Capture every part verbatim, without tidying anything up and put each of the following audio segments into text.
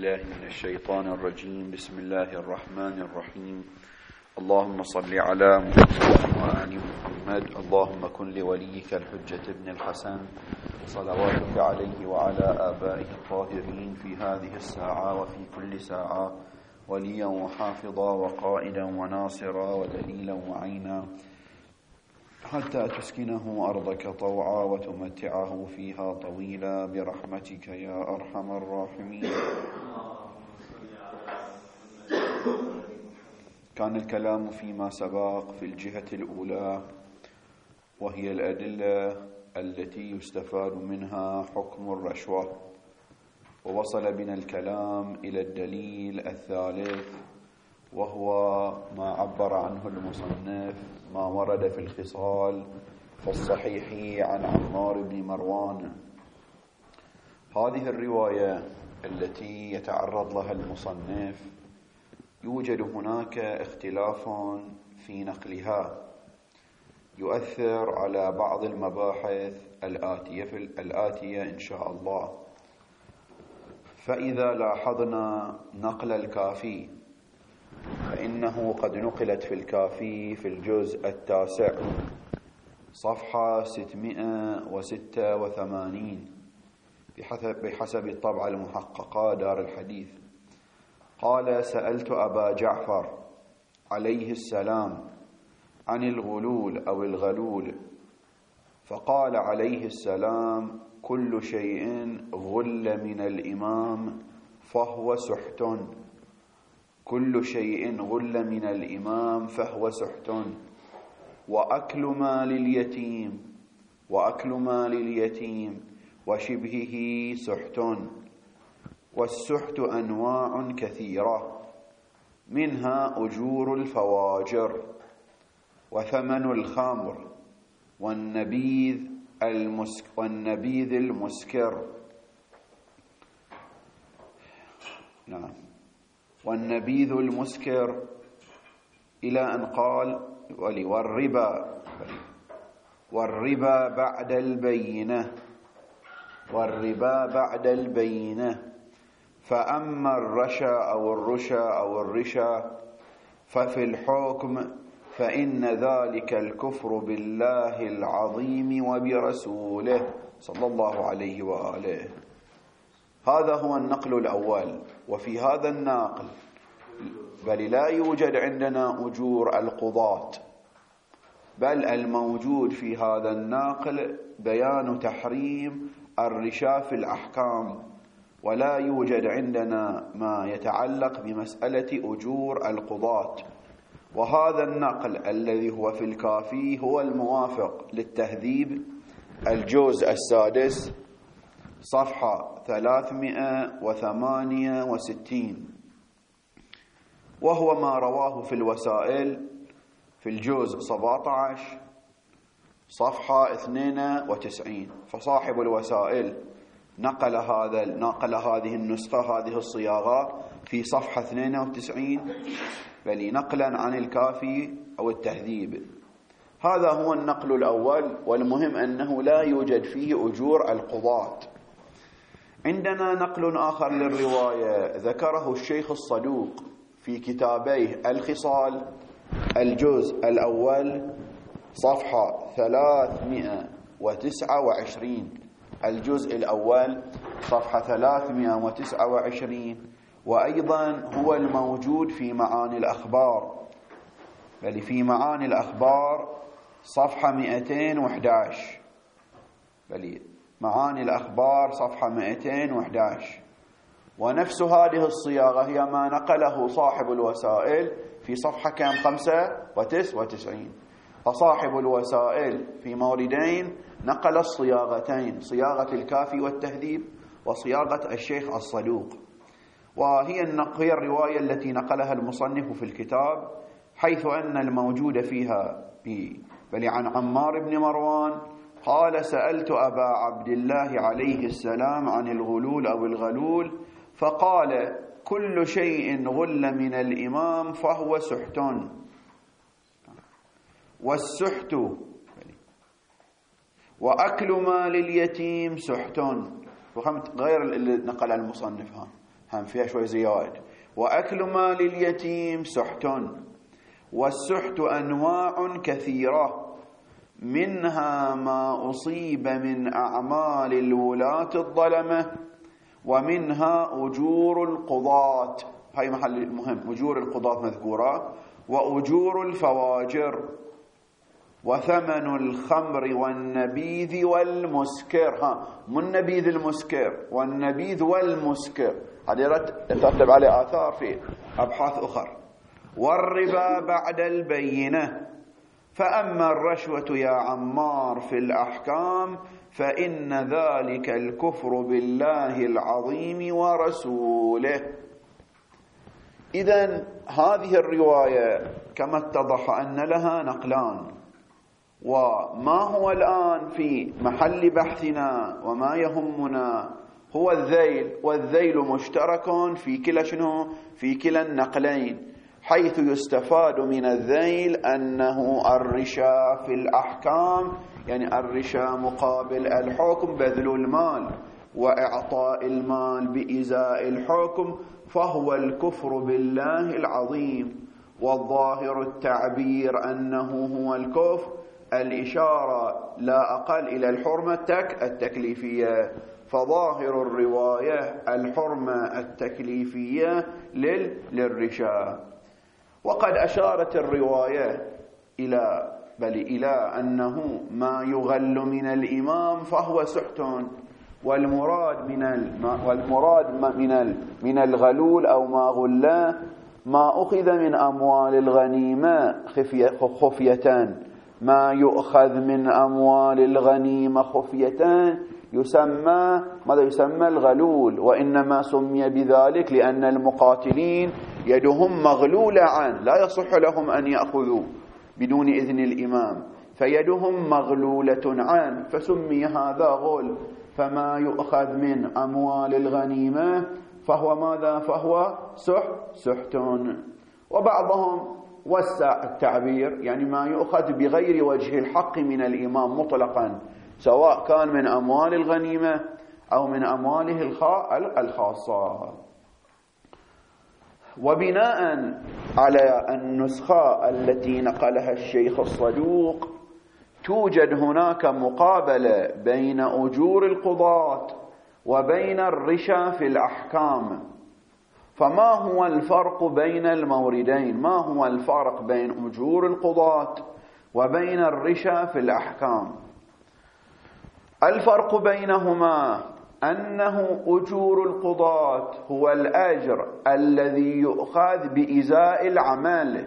بالله من الشيطان الرجيم. بسم الله الرحمن الرحيم. اللهم صل على محمد وآل محمد. اللهم كن لوليك الحجة ابن الحسن صلواتك عليه وعلى آبائه الطاهرين في هذه الساعة وفي كل ساعة وليا وحافظا وقائدا وناصرا ودليلا وعينا، حتى تسكنه أرضك طوعا وتمتعه فيها طويلا برحمتك يا أرحم الراحمين. كان الكلام فيما سبق في الجهة الأولى، وهي الأدلة التي يستفاد منها حكم الرشوة، ووصل بنا الكلام إلى الدليل الثالث، وهو ما عبر عنه المصنف ما ورد في الخصال في الصحيح عن عمار بن مروان. هذه الرواية التي يتعرض لها المصنف يوجد هناك اختلاف في نقلها يؤثر على بعض المباحث الآتية في الآتية إن شاء الله. فإذا لاحظنا نقل الكافي، فإنه قد نقلت في الكافي في الجزء التاسع صفحة ستمائة وستة وثمانين بحسب الطبعة المحققة دار الحديث. قال: سألت أبا جعفر عليه السلام عن الغلول أو الغلول، فقال عليه السلام: كل شيء غل من الإمام فهو سحت. كل شيء غل من الإمام فهو سحت، وأكل مال اليتيم وأكل مال اليتيم وشبهه سحت. والسحت أنواع كثيرة، منها أجور الفواجر وثمن الخمر والنبيذ المسك والنبيذ المسكر نعم والنبيذ المسكر إلى أن قال: والربا والربا بعد البينة والربا بعد البينة. فأما الرشا أو الرشا أو الرشا ففي الحكم فإن ذلك الكفر بالله العظيم وبرسوله صلى الله عليه وآله. هذا هو النقل الأول. وفي هذا النقل بل لا يوجد عندنا أجور القضاة، بل الموجود في هذا النقل بيان تحريم الرشا في الأحكام، ولا يوجد عندنا ما يتعلق بمسألة أجور القضاة. وهذا النقل الذي هو في الكافي هو الموافق للتهذيب الجزء السادس صفحة ثلاثمائة وثمانية وستين، وهو ما رواه في الوسائل في الجزء سبعة عشر صفحة اثنين وتسعين. فصاحب الوسائل نقل هذا نقل هذه النسخة هذه الصياغة في صفحة اثنين وتسعين، بل نقلا عن الكافي أو التهذيب. هذا هو النقل الأول، والمهم أنه لا يوجد فيه أجور القضاة. عندنا نقل آخر للرواية ذكره الشيخ الصدوق في كتابيه الخصال الجزء الأول صفحة ثلاثمائة وتسعة وعشرين. الجزء الأول صفحة ثلاثمائة وتسعة وعشرين، وأيضا هو الموجود في معاني الأخبار، بل في معاني الأخبار صفحة مئتين وأحد عشر بل معاني الأخبار صفحة مئتين وأحد عشر. ونفس هذه الصياغة هي ما نقله صاحب الوسائل في صفحة كام خمسة وتسعة وتسعين. فصاحب الوسائل في موردين نقل الصياغتين، صياغة الكافي والتهذيب وصياغة الشيخ الصدوق. وهي هي الرواية التي نقلها المصنف في الكتاب، حيث أن الموجود فيها بل عن عمار بن مروان قال: سألت أبا عبد الله عليه السلام عن الغلول أو الغلول، فقال: كل شيء غل من الإمام فهو سحت. والسحت وأكل مال اليتيم سحت. فهمت غير اللي نقل المصنف. ها هم فيها شوي زياد. وأكل مال اليتيم سحت، والسحت أنواع كثيرة، منها ما أصيب من أعمال الولاة الظلمة، ومنها أجور القضاة، هاي محل مهم، أجور القضاة مذكورة، وأجور الفواجر، وثمن الخمر والنبيذ والمسكر. ها مو النبيذ المسكر، والنبيذ والمسكر هذه ترتب عليه آثار في أبحاث أخرى. والربا بعد البينة. فأما الرشوة يا عمار في الأحكام فإن ذلك الكفر بالله العظيم ورسوله. إذن هذه الرواية كما اتضح أن لها نقلان، وما هو الآن في محل بحثنا وما يهمنا هو الذيل، والذيل مشترك في كلا شنو؟ في كلا النقلين، حيث يستفاد من الذيل أنه الرشا في الأحكام، يعني الرشا مقابل الحكم بذل المال وإعطاء المال بإزاء الحكم، فهو الكفر بالله العظيم. والظاهر التعبير أنه هو الكفر، الإشارة لا أقل إلى الحرمة التكليفية، فظاهر الرواية الحرمة التكليفية للرشا. وقد أشارت الرواية إلى بل إلى أنه ما يغل من الإمام فهو سحت، والمراد من والمراد من من الغلول أو ما غله ما أخذ من أموال الغنيمة خفية، ما يؤخذ من أموال الغنيمة خفية يسمى ماذا؟ يسمى الغلول، وإنما سمي بذلك لأن المقاتلين يدهم مغلولة عنه، لا يصح لهم أن يأخذوا بدون إذن الإمام، فيدهم مغلولة عنه، فسمي هذا غل. فما يؤخذ من أموال الغنيمة فهو ماذا؟ فهو سحت سحت. وبعضهم وسع التعبير، يعني ما يؤخذ بغير وجه الحق من الإمام مطلقا، سواء كان من أموال الغنيمة أو من أمواله الخاصة. وبناء على النسخة التي نقلها الشيخ الصدوق توجد هناك مقابلة بين أجور القضاة وبين الرشا في الأحكام. فما هو الفرق بين الموردين؟ ما هو الفرق بين أجور القضاة وبين الرشا في الأحكام؟ الفرق بينهما أنه أجور القضاة هو الأجر الذي يؤخذ بإزاء العمل،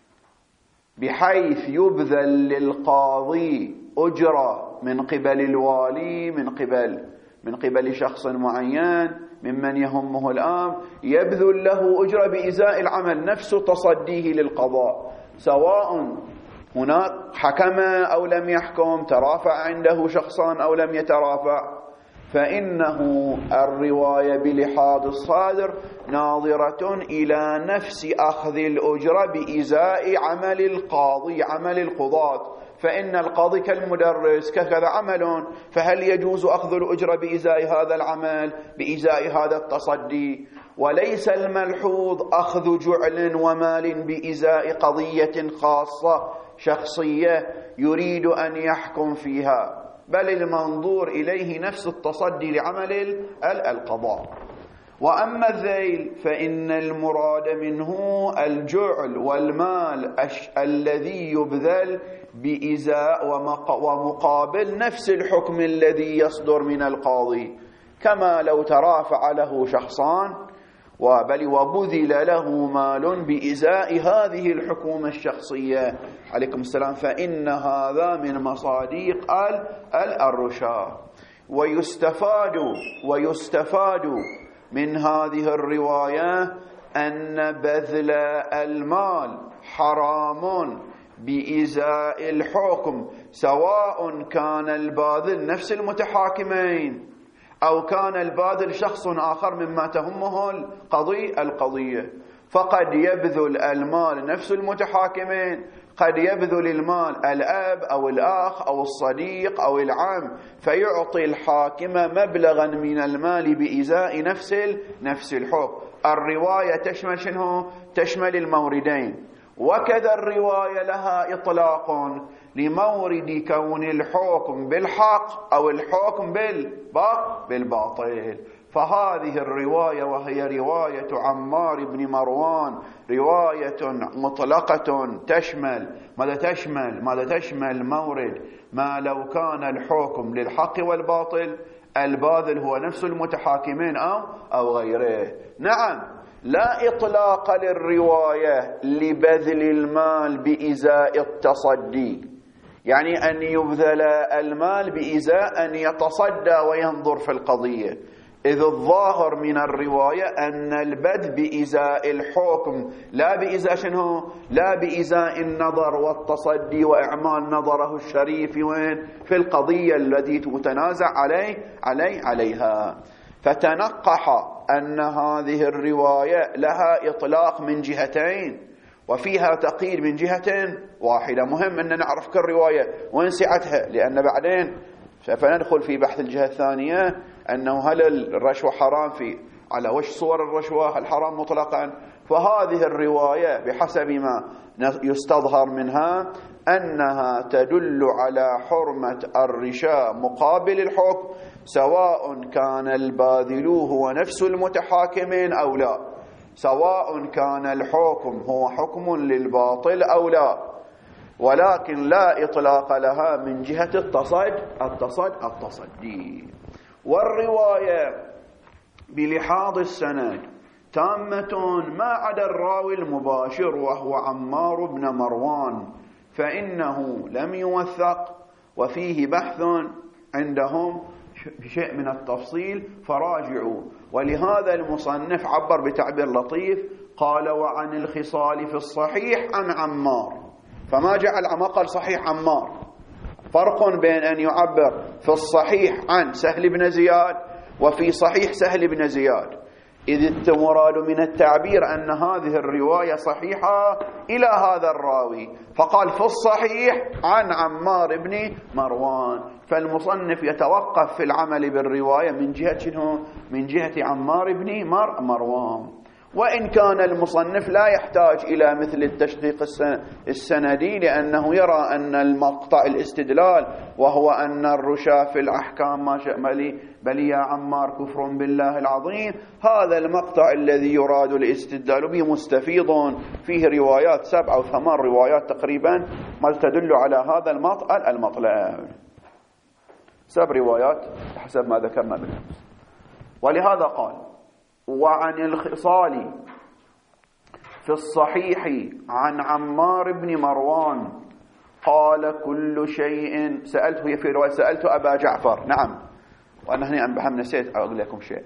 بحيث يبذل للقاضي أجرة من قبل الوالي، من قبل من قبل شخص معين ممن يهمه الأمر، يبذل له أجرة بإزاء العمل، نفس تصديه للقضاء، سواء هناك حكم أو لم يحكم، ترافع عنده شخصان أو لم يترافع، فإنه الرواية بلحاظ الصادر ناظرة إلى نفس أخذ الأجرة بإزاء عمل القاضي، عمل القضاة. فإن القاضي كالمدرس كذا عمل، فهل يجوز أخذ الأجرة بإزاء هذا العمل، بإزاء هذا التصدي؟ وليس الملحوظ أخذ جعل ومال بإزاء قضية خاصة شخصية يريد أن يحكم فيها، بل المنظور إليه نفس التصدي لعمل القضاء. وأما الذيل فإن المراد منه الجعل والمال الذي يبذل بإزاء ومقابل نفس الحكم الذي يصدر من القاضي، كما لو ترافع له شخصان وبل وبذل له مال بإزاء هذه الحكومة الشخصية عليكم السلام، فإن هذا من مصاديق الرشا. ويستفاد ويستفاد من هذه الرواية أن بذل المال حرام بإزاء الحكم، سواء كان الباذل نفس المتحاكمين أو كان الباذل شخص آخر مما تهمه القضية القضية فقد يبذل المال نفس المتحاكمين، قد يبذل المال الأب أو الأخ أو الصديق أو العم، فيعطي الحاكم مبلغا من المال بإزاء نفس نفس الحكم. الرواية تشمل شنو؟ تشمل الموردين. وكذا الرواية لها إطلاق لمورد كون الحكم بالحق أو الحكم بالباطل. فهذه الرواية وهي رواية عمار بن مروان رواية مطلقة تشمل ماذا تشمل ماذا تشمل مورد ما لو كان الحكم للحق والباطل، الباذل هو نفس المتحاكمين أو أو غيره. نعم، لا إطلاق للرواية لبذل المال بإزاء التصدي، يعني أن يبذل المال بإزاء أن يتصدى وينظر في القضية، إذ الظاهر من الرواية أن البذل بإزاء الحكم لا بإزاء شنو؟ لا بإزاء النظر والتصدي وإعمال نظره الشريف وين؟ في القضية التي تتنازع عليه عليه عليها. فتنقح أن هذه الرواية لها إطلاق من جهتين وفيها تقييد من جهة واحدة. مهم أن نعرف كل رواية وين سعتها، لأن بعدين سوف ندخل في بحث الجهة الثانية أنه هل الرشوة حرام، في على وش صور الرشوة، هل حرام مطلقا. فهذه الرواية بحسب ما يستظهر منها أنها تدل على حرمة الرشاء مقابل الحكم، سواء كان الباذل هو نفس المتحاكمين أو لا، سواء كان الحكم هو حكم للباطل أو لا، ولكن لا إطلاق لها من جهة التصد التصد التصدي. والرواية بلحاظ السند تامة ما عدا الراوي المباشر وهو عمار بن مروان، فإنه لم يوثق وفيه بحث عندهم شيء من التفصيل فراجعوا. ولهذا المصنف عبر بتعبير لطيف، قال وعن الخصال في الصحيح عن عمار، فما جعل ما قال صحيح عمار. فرق بين أن يعبر في الصحيح عن سهل بن زياد وفي صحيح سهل بن زياد، إذ المراد من التعبير أن هذه الرواية صحيحة إلى هذا الراوي، فقال في الصحيح عن عمار بن مروان. فالمصنف يتوقف في العمل بالرواية من جهة شنو؟ من جهة عمار بن مر مروان. وإن كان المصنف لا يحتاج إلى مثل التشقيق السندي، لأنه يرى أن المقطع الاستدلال وهو أن الرشا في الأحكام ما شأملي بل يا عمار كفر بالله العظيم، هذا المقطع الذي يراد الاستدلال به مستفيض، فيه روايات سبع أو ثمان روايات تقريبا ما تدل على هذا المطلب المطلب سبع روايات حسب ما ذكرنا بالأمس. ولهذا قال وعن الخصال في الصحيح عن عمار بن مروان قال كل شيء سألته في رواية سألت أبا جعفر. نعم، وأنا هنا بهم نسيت أقول لكم شيء.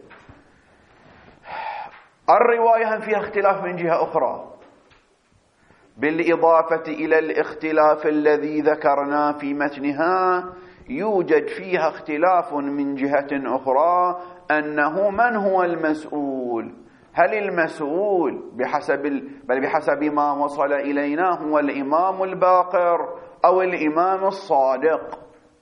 الرواية فيها اختلاف من جهة أخرى، بالإضافة إلى الاختلاف الذي ذكرنا في متنها يوجد فيها اختلاف من جهة أخرى، أنه من هو المسؤول. هل المسؤول بحسب بل بحسب ما وصل إلينا هو الإمام الباقر أو الإمام الصادق؟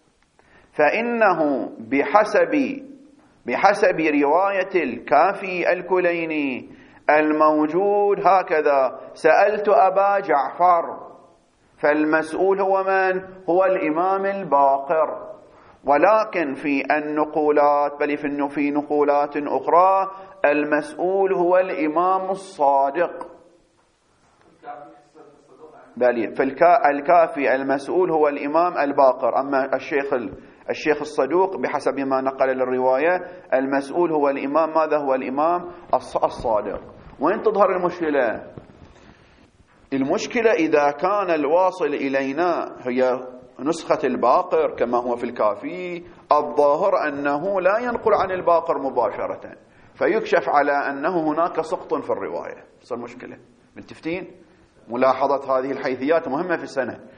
فإنه بحسب بحسب رواية الكافي الكليني الموجود هكذا سألت أبا جعفر، فالمسؤول هو من؟ هو الإمام الباقر. ولكن في النقولات بل في نقولات أخرى المسؤول هو الإمام الصادق. بل في الكافي المسؤول هو الإمام الباقر، أما الشيخ الشيخ الصدوق بحسب ما نقل للرواية المسؤول هو الإمام ماذا؟ هو الإمام الصادق. وين تظهر المشكلة؟ المشكلة إذا كان الواصل إلينا هي نسخة الباقر كما هو في الكافي، الظاهر أنه لا ينقل عن الباقر مباشرة، فيكشف على أنه هناك سقط في الرواية. صار مشكلة. ملتفتين؟ ملاحظة هذه الحيثيات مهمة في السنة.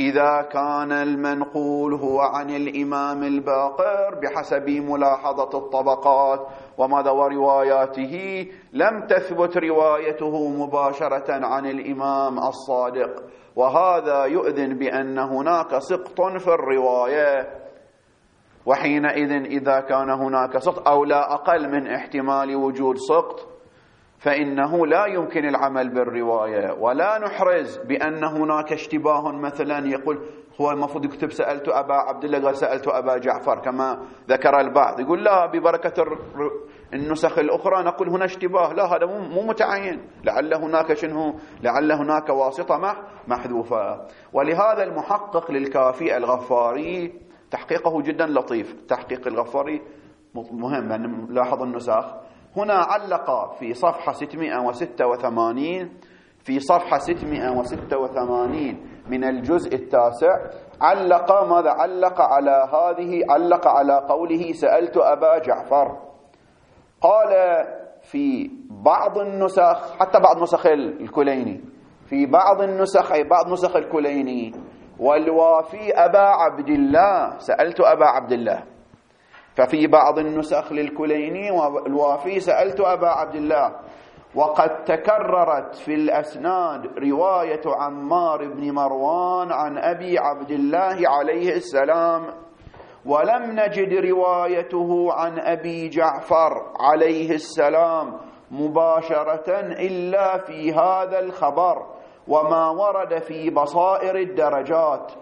إذا كان المنقول هو عن الإمام الباقر بحسب ملاحظة الطبقات وماذا ورواياته لم تثبت روايته مباشرة عن الإمام الصادق، وهذا يؤذن بأن هناك سقط في الرواية. وحينئذ إذا كان هناك سقط أو لا أقل من احتمال وجود سقط فإنه لا يمكن العمل بالرواية، ولا نحرز بأن هناك اشتباه مثلا يقول هو المفروض يكتب سألت أبا عبد الله قال سألت أبا جعفر كما ذكر البعض، يقول لا ببركة النسخ الأخرى نقول هنا اشتباه، لا هذا مو متعين، لعل هناك شنو لعل هناك واسطة محذوفة. ولهذا المحقق للكافي الغفاري تحقيقه جدا لطيف، تحقيق الغفاري مهم لأن لاحظ النسخ هنا علق في صفحة ستمائة وستة وثمانين في صفحة ستمائة وستة وثمانين من الجزء التاسع علق ماذا علق على هذه علق على قوله سألت أبا جعفر، قال في بعض النسخ حتى بعض نسخ الكليني في بعض النسخ أي بعض نسخ الكليني والوافي أبا عبد الله سألت أبا عبد الله، ففي بعض النسخ للكليني والوافي سألت أبا عبد الله. وقد تكررت في الأسناد رواية عمار بن مروان عن أبي عبد الله عليه السلام، ولم نجد روايته عن أبي جعفر عليه السلام مباشرة إلا في هذا الخبر وما ورد في بصائر الدرجات.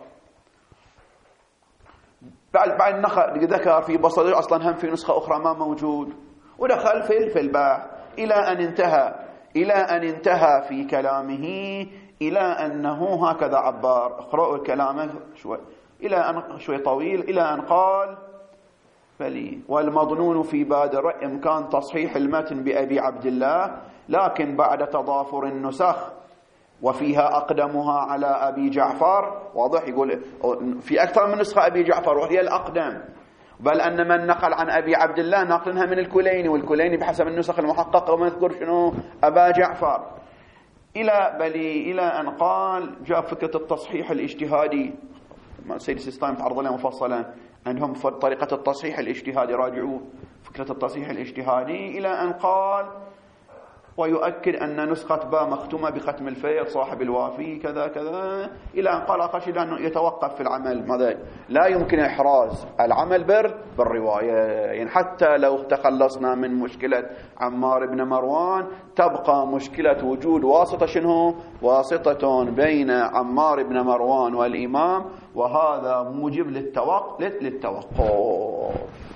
بعد ذكر في بصائر أصلا هم في نسخة أخرى ما موجود، ودخل في في الباحث إلى أن انتهى إلى أن انتهى في كلامه إلى أنه هكذا عبار، اقرأوا كلامه شوي إلى أن شوي طويل إلى أن قال بلي والمظنون في بادر إمكان تصحيح المتن بأبي عبد الله، لكن بعد تضافر النسخ وفيها أقدمها على أبي جعفر، واضح يقول في أكثر من نسخة أبي جعفر وهي الأقدم، بل أن من نقل عن أبي عبد الله ناقلها من الكليني، والكليني بحسب النسخ المحققة وما يذكر شنو أبا جعفر، إلى بلي إلى أن قال جاء فكرة التصحيح الاجتهادي. سيد السيستاني تعرض لها مفصلا، عندهم طريقة التصحيح الاجتهادي، راجعوا فكرة التصحيح الاجتهادي، إلى أن قال ويؤكد أن نسخة با مختومة بختم الفيض صاحب الوافي كذا كذا، إلى أن قال أخشد أنه يتوقف في العمل، ماذا لا يمكن إحراز العمل بر بالرواية، يعني حتى لو تخلصنا من مشكلة عمار بن مروان تبقى مشكلة وجود واسطة شنو واسطة بين عمار بن مروان والإمام، وهذا موجب للتوقف للتوقف.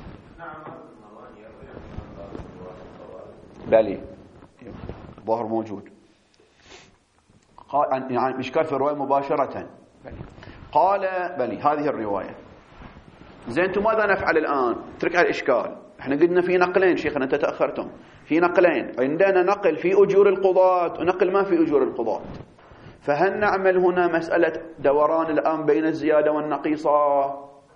بلي ظهر موجود قال يعني إشكال في الرواية مباشرة. قال بلي هذه الرواية زين، انتم ماذا نفعل الآن؟ ترك على الإشكال. احنا قلنا في نقلين شيخنا، انت تأخرتم في نقلين، عندنا نقل في أجور القضاة ونقل ما في أجور القضاة، فهل نعمل هنا مسألة دوران الآن بين الزيادة والنقيصة؟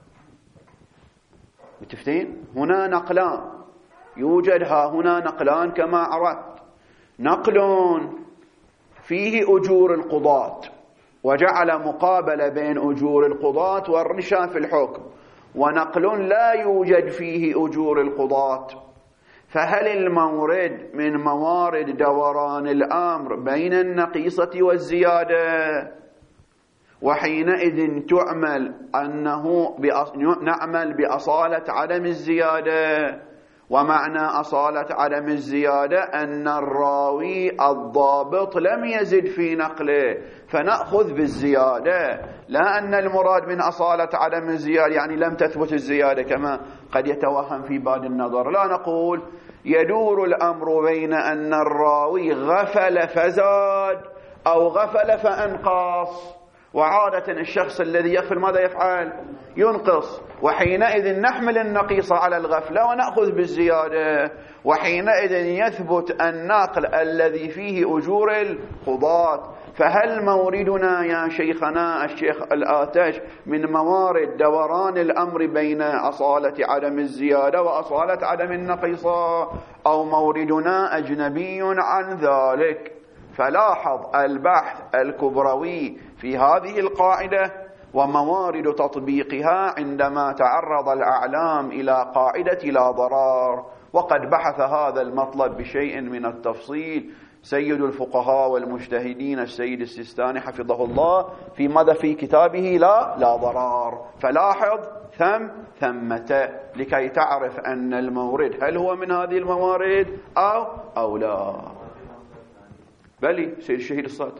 متفتين؟ هنا نقلان، يوجد ها هنا نقلان كما عرفت، نقل فيه أجور القضاة وجعل مقابلة بين أجور القضاة والرشا في الحكم، ونقل لا يوجد فيه أجور القضاة، فهل المورد من موارد دوران الأمر بين النقيصة والزيادة؟ وحينئذ تعمل أنه نعمل بأصالة عدم الزيادة، ومعنى أصالة عدم الزيادة أن الراوي الضابط لم يزد في نقله فنأخذ بالزيادة، لا أن المراد من أصالة عدم الزيادة يعني لم تثبت الزيادة كما قد يتوهم في باب النظر، لا نقول يدور الأمر بين أن الراوي غفل فزاد أو غفل فأنقص، وعادة الشخص الذي يغفل ماذا يفعل؟ ينقص، وحينئذ نحمل النقيصة على الغفلة ونأخذ بالزيادة، وحينئذ يثبت النقل الذي فيه أجور القضاة. فهل موردنا يا شيخنا الشيخ الآتش من موارد دوران الأمر بين أصالة عدم الزيادة وأصالة عدم النقيصة، أو موردنا أجنبي عن ذلك؟ فلاحظ البحث الكبروي في هذه القاعدة وموارد تطبيقها عندما تعرض الأعلام إلى قاعدة لا ضرر. وقد بحث هذا المطلب بشيء من التفصيل سيد الفقهاء والمجتهدين السيد السيستاني حفظه الله في ماذا في كتابه لا لا ضرر. فلاحظ ثم ثمة لكي تعرف أن المورد هل هو من هذه الموارد أو أو لا. بلي سيد الشهيد الصادر،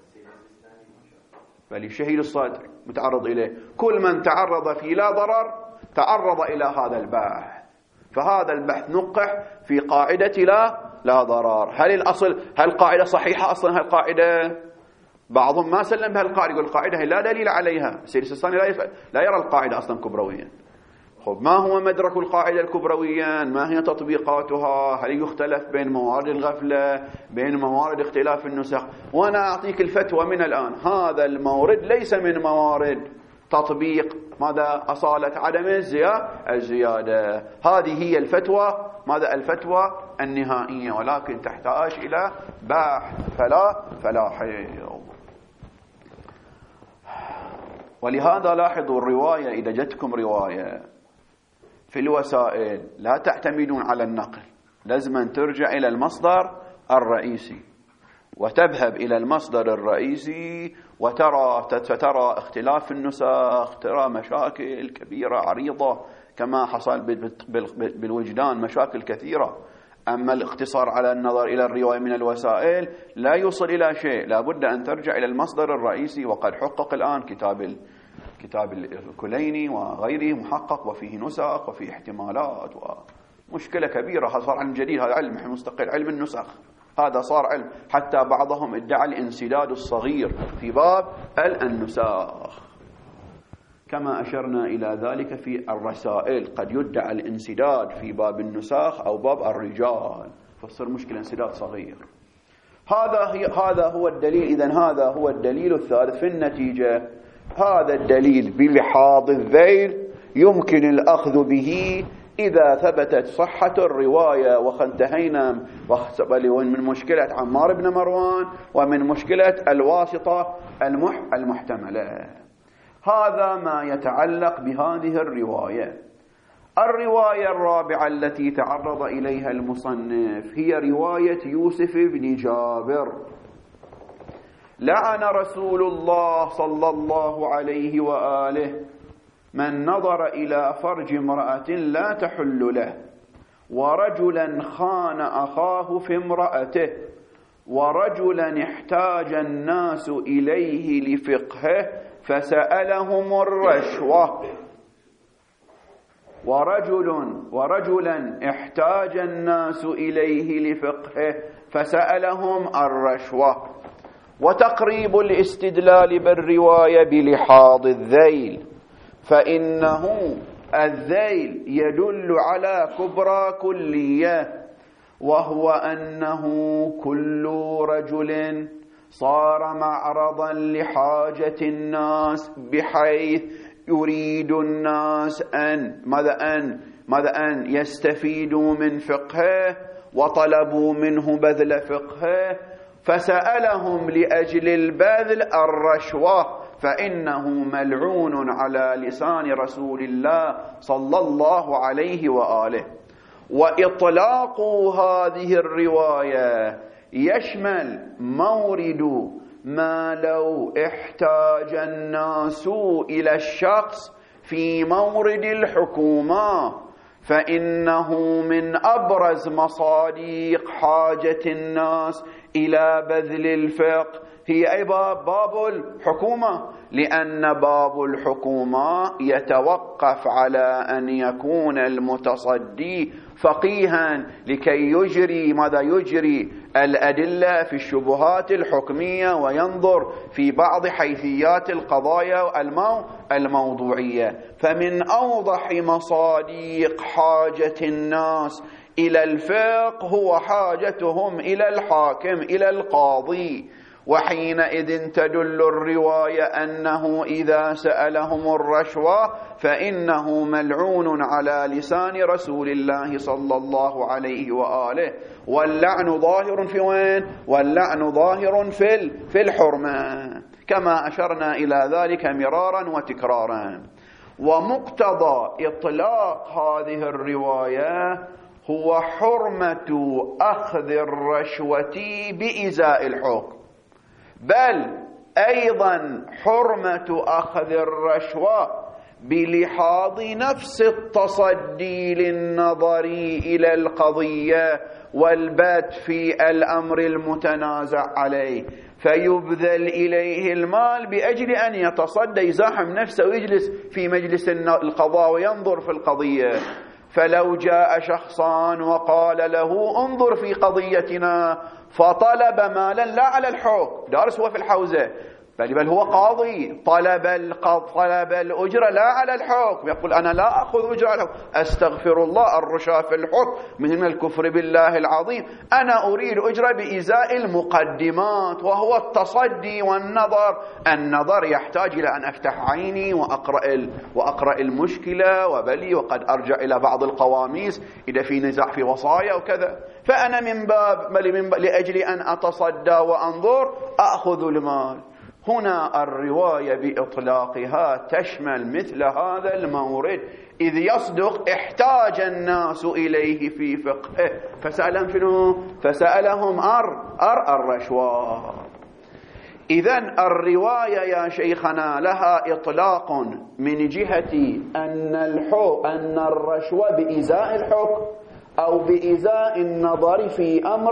بلي شهيد الصادر متعرض إليه. كل من تعرض في لا ضرر تعرض إلى هذا البحث، فهذا البحث نقح في قاعدة لا لا ضرر. هل الأصل هل القاعدة صحيحة أصلا؟ هل القاعدة بعضهم ما سلم بها القاعدة، يقول القاعدة لا دليل عليها. السيد السيستاني لا, لا يرى القاعدة أصلا كبرويا. خب ما هو مدرك القاعدة الكبرويا؟ ما هي تطبيقاتها؟ هل يختلف بين موارد الغفلة بين موارد اختلاف النسخ؟ وأنا أعطيك الفتوى من الآن، هذا المورد ليس من موارد تطبيق ماذا أصالة عدم الزيادة. هذه هي الفتوى ماذا الفتوى النهائية، ولكن تحتاج إلى بحث فلا فلا حيض. ولهذا لاحظوا الرواية، إذا جتكم رواية في الوسائل لا تعتمدون على النقل، لازم أن ترجع إلى المصدر الرئيسي وتذهب إلى المصدر الرئيسي وترى ترى اختلاف النسخ، ترى مشاكل كبيرة عريضة كما حصل بالوجدان، مشاكل كثيرة. أما الاقتصار على النظر إلى الرواية من الوسائل لا يوصل إلى شيء، لا بد أن ترجع إلى المصدر الرئيسي. وقد حقق الآن كتاب كتاب الكليني وغيره محقق وفيه نسخ وفيه احتمالات، ومشكلة كبيرة. هذا صار علم جديد، هذا علم مستقل، علم النسخ هذا صار علم. حتى بعضهم ادعى الانسداد الصغير في باب النسخ، كما أشرنا إلى ذلك في الرسائل. قد يدعى الانسداد في باب النسخ أو باب الرجال، فصار مشكلة انسداد صغير. هذا هي هذا هو الدليل. إذن هذا هو الدليل الثالث. في النتيجة هذا الدليل بلحاظ الذيل يمكن الأخذ به إذا ثبتت صحة الرواية. وانتهينا من مشكلة عمار بن مروان ومن مشكلة الواسطة المح المحتملة. هذا ما يتعلق بهذه الرواية. الرواية الرابعة التي تعرض إليها المصنف هي رواية يوسف بن جابر. لعن رسول الله صلى الله عليه وآله من نظر إلى فرج امرأة لا تحل له، ورجلا خان أخاه في امرأته، ورجلا احتاج الناس إليه لفقهه فسألهم الرشوة. ورجل ورجلا احتاج الناس إليه لفقهه فسألهم الرشوة. وتقريب الاستدلال بالرواية بلحاظ الذيل، فإنه الذيل يدل على كبرى كلية، وهو أنه كل رجل صار معرضا لحاجة الناس بحيث يريد الناس أن ماذا أن ماذا أن يستفيدوا من فقهه وطلبوا منه بذل فقهه، فسألهم لأجل البذل الرشوة، فإنه ملعون على لسان رسول الله صلى الله عليه وآله. وإطلاق هذه الرواية يشمل مورد ما لو احتاج الناس إلى الشخص في مورد الحكومة، فإنه من أبرز مصادق حاجة الناس إلى بذل الفقه هي أي باب؟ باب الحكومة، لأن باب الحكومة يتوقف على أن يكون المتصدي فقيها لكي يجري ماذا يجري الأدلة في الشبهات الحكمية وينظر في بعض حيثيات القضايا المو الموضوعية. فمن أوضح مصادق حاجة الناس إلى الفقه هو حاجتهم إلى الحاكم إلى القاضي. وحينئذ تدل الرواية أنه إذا سألهم الرشوة فإنه ملعون على لسان رسول الله صلى الله عليه وآله، واللعن ظاهر في وين؟ واللعن ظاهر في في الحرمة، كما أشرنا إلى ذلك مرارا وتكرارا. ومقتضى إطلاق هذه الرواية هو حرمة أخذ الرشوة بإزاء الحكم، بل أيضا حرمة أخذ الرشوة بلحاظ نفس التصدي للنظر إلى القضية والبت في الأمر المتنازع عليه، فيبذل إليه المال بأجل أن يتصدى يزاحم نفسه ويجلس في مجلس القضاء وينظر في القضية. فلو جاء شخصان وقال له انظر في قضيتنا فطلب مالا لا على الحكم، دارس هو في الحوزة بل, بل هو قاضي، طلب طلب الأجرة لا على الحكم، يقول أنا لا أخذ أجرة على الحكم، أستغفر الله الرشا في الحكم من الكفر بالله العظيم، أنا أريد أجرة بإزاء المقدمات وهو التصدي والنظر. النظر يحتاج إلى أن أفتح عيني وأقرأ, وأقرأ المشكلة وبلي وقد أرجع إلى بعض القواميس إذا في نزاع في وصايا وكذا، فأنا من باب, من باب لأجل أن أتصدى وأنظر أخذ المال. هنا الرواية بإطلاقها تشمل مثل هذا المورد، إذ يصدق احتاج الناس إليه في فقهه فسألهم شنو؟ فسألهم أر أر الرشوة. إذن الرواية يا شيخنا لها إطلاق من جهة أن الحكم أن الرشوة بإزاء الحكم أو بإزاء النظر في أمر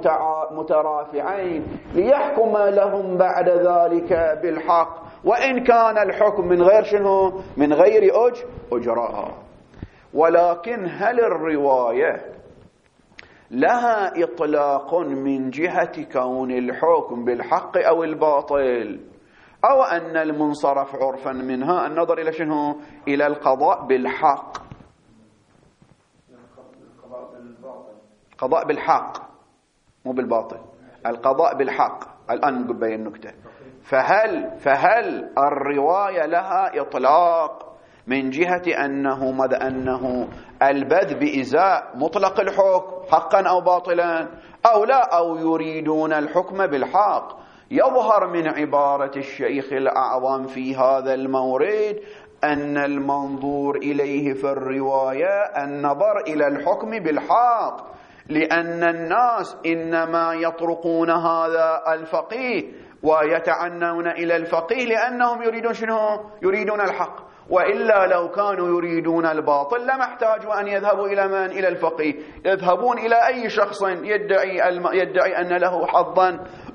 المترافعين ليحكم لهم بعد ذلك بالحق، وإن كان الحكم من غير شنو؟ من غير أج أجراء. ولكن هل الرواية لها إطلاق من جهة كون الحكم بالحق أو الباطل، أو أن المنصرف عرفا منها النظر إلى شنو؟ إلى القضاء بالحق، قضاء بالحق مو بالباطل، القضاء بالحق. الآن نقول بين النكتة. فهل فهل الرواية لها إطلاق من جهة أنه ماذا؟ أنه البذ بإزاء مطلق الحكم حقا أو باطلا، أو لا، أو يريدون الحكم بالحق؟ يظهر من عبارة الشيخ الأعظم في هذا المورد أن المنظور إليه في الرواية النظر إلى الحكم بالحق، لأن الناس إنما يطرقون هذا الفقيه ويتعنون إلى الفقيه لأنهم يريدون شنو؟ يريدون الحق، وإلا لو كانوا يريدون الباطل لما احتاجوا أن يذهبوا إلى من؟ إلى الفقيه، يذهبون إلى أي شخص يدعي, الم... يدعي أن له حظا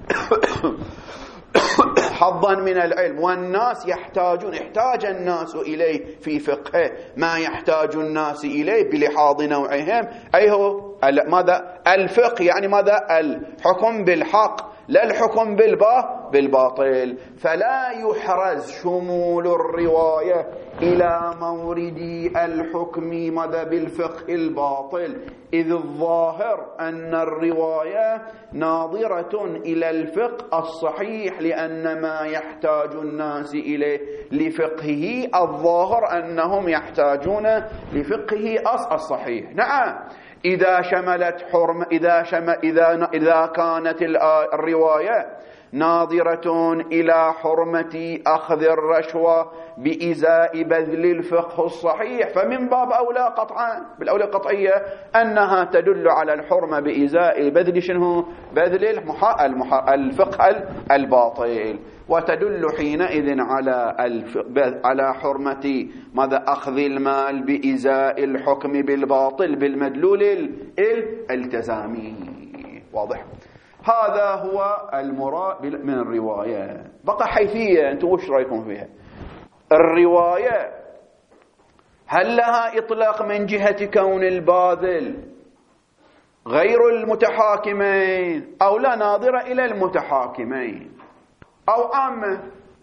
حظا من العلم، والناس يحتاجون احتاج الناس إليه في فقهه ما يحتاج الناس إليه بلحاظ نوعهم، أي هو ماذا؟ الفقه، يعني ماذا؟ الحكم بالحق لا الحكم بالبا بالباطل. فلا يحرز شمول الرواية إلى مورد الحكم ماذا؟ بالفقه الباطل، إذ الظاهر أن الرواية ناظرة إلى الفقه الصحيح، لأن ما يحتاج الناس إليه لفقهه الظاهر أنهم يحتاجون لفقهه الصحيح. نعم، إذا شملت حرم إذا شم إذا إذا كانت الرواية ناظرة إلى حرمة أخذ الرشوة بإزاء بذل الفقه الصحيح، فمن باب أولى قطعا بالأولى القطعية أنها تدل على الحرمة بإزاء بذل شنو؟ بذل المحا... المحا... الفقه الباطل، وتدل حينئذ على الف... على حرمة ماذا؟ أخذ المال بإزاء الحكم بالباطل بالمدلول الالتزامي. واضح؟ هذا هو المراد من الرواية. بقى حيثية، أنتم وش رأيكم فيها؟ الرواية هل لها إطلاق من جهة كون الباذل غير المتحاكمين، أو لا ناظرة إلى المتحاكمين، أو عامة؟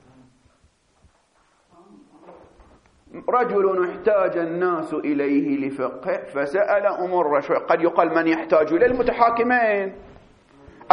رجل احتاج الناس إليه لفقه فسأل أم الرشوة، قد يقال من يحتاج إلى المتحاكمين،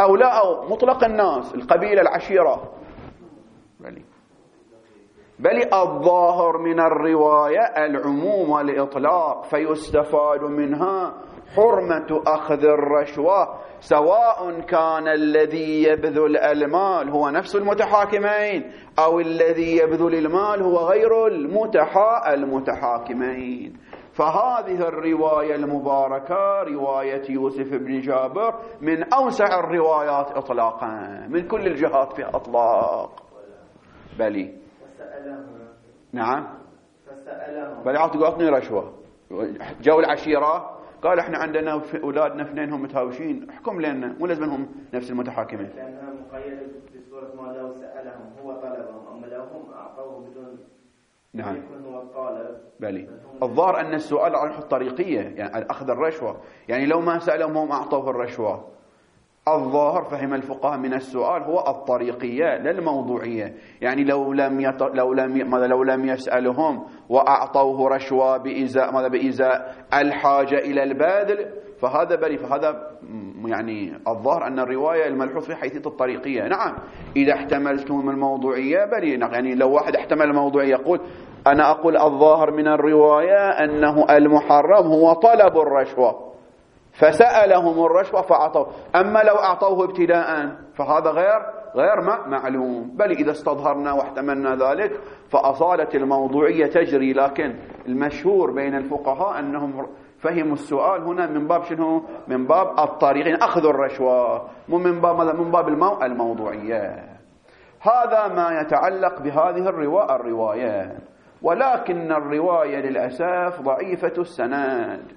أو لا، أو مطلق الناس، القبيلة، العشيرة. بل بل الظاهر من الرواية العموم والإطلاق، فيستفاد منها حرمة أخذ الرشوة، سواء كان الذي يبذل المال هو نفس المتحاكمين أو الذي يبذل المال هو غير المتحا المتحاكمين. فهذه الرواية المباركة رواية يوسف بن جابر من أوسع الروايات إطلاقا، من كل الجهات فيها إطلاق. بلي نعم، بلي عطوا أعطني رشوة، جو العشيرة قال احنا عندنا اولادنا اثنينهم متهاوشين، احكم لنا، مو لازم هم نفس المتحاكمين. لانها مقيده بصوره ما لو سالهم هو طلبهم، اما لو هم اعطوه بدون نعم يكون هو الطالب. بلي الظاهر ان السؤال عن الطريقيه، يعني اخذ الرشوه، يعني لو ما سالهم هم اعطوه الرشوه. الظاهر فهم الفقهاء من السؤال هو الطريقيه لا الموضوعيه، يعني لو لم يط... لو لم ماذا لو لم يسالهم واعطوه رشوه بازاء ماذا بازاء الحاجه الى البذل، فهذا بري، فهذا يعني الظاهر ان الروايه الملحوظ في حيثيه الطريقيه. نعم اذا احتملتم الموضوعيه بري، يعني لو واحد احتمل الموضوعيه يقول انا اقول الظاهر من الروايه انه المحرم هو طلب الرشوه فسألهم الرشوة فأعطوه، أما لو أعطوه ابتداء فهذا غير غير معلوم. بل إذا استظهرنا واحتملنا ذلك فأصالة الموضوعية تجري، لكن المشهور بين الفقهاء أنهم فهموا السؤال هنا من باب شنو؟ من باب الطريقين، أخذ الرشوة، مو من باب ماذا؟ من باب المو... الموضوعية. هذا ما يتعلق بهذه الرواية الرواية ولكن الرواية للأسف ضعيفة السند.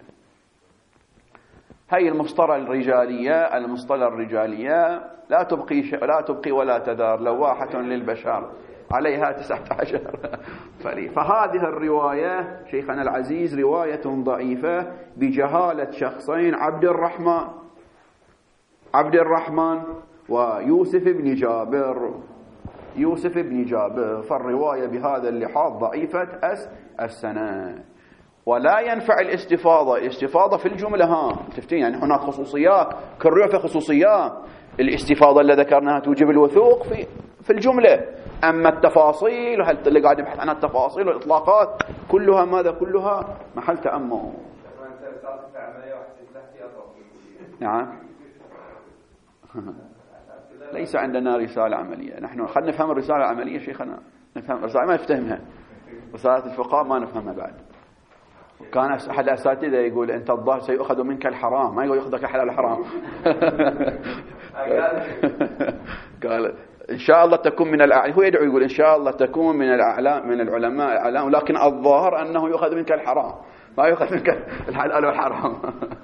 هي المصطلة الرجالية، المصطلة الرجالية لا تبقي ش... لا تبقي ولا تدار، لواحة للبشر عليها تسعة عشر. فهذه الرواية شيخنا العزيز رواية ضعيفة بجهالة شخصين، عبد الرحمن عبد الرحمن ويوسف بن جابر يوسف بن جابر فالرواية بهذا اللحاظ ضعيفة السند. ولا ينفع الاستفاضة الاستفاضة في الجملة، ها تفتين يعني هناك خصوصيات، كل رواية في خصوصيات، الاستفاضة اللي ذكرناها توجب الوثوق في في الجملة، أما التفاصيل وهل اللي قاعد نبحث عن التفاصيل والإطلاقات كلها ماذا؟ كلها محل تأمل. نعم ليس عندنا رسالة عملية، نحن خلينا نفهم الرسالة العملية شيخنا، نفهم الرسالة ما نفتهمها، رسالة الفقهاء ما نفهمها بعد. كان أحد الأساتذة يقول أنت الظاهر سيؤخذ منك الحرام، ما يقول يأخذك الحلال الحرام. قال إن شاء الله تكون من الأعلام، هو يدعو يقول إن شاء الله تكون من الأعلام من العلماء الأعلام، لكن الظاهر أنه يؤخذ منك الحرام ما يؤخذ منك الحلال والحرام.